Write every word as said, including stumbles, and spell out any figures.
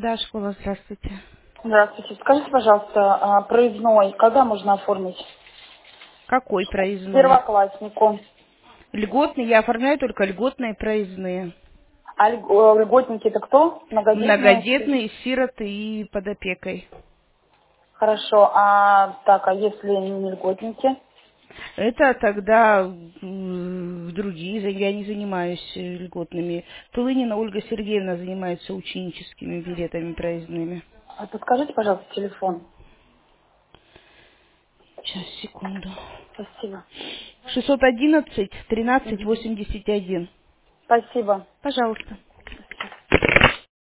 Да, школа, здравствуйте. Здравствуйте. Скажите, пожалуйста, а, проездной когда можно оформить? Какой проездной? Первокласснику. Льготный, я оформляю только льготные проездные. А льг- э, льготники это кто? Многодетные? Многодетные, сироты и под опекой. Хорошо. А так, а если не льготники? Это тогда м, другие, за- я не занимаюсь э, льготными. Тулынина Ольга Сергеевна занимается ученическими билетами проездными. А подскажите, пожалуйста, телефон. Сейчас, секунду. Спасибо. шестьсот одиннадцать тринадцать Мгм. восемьдесят один. Спасибо. Пожалуйста.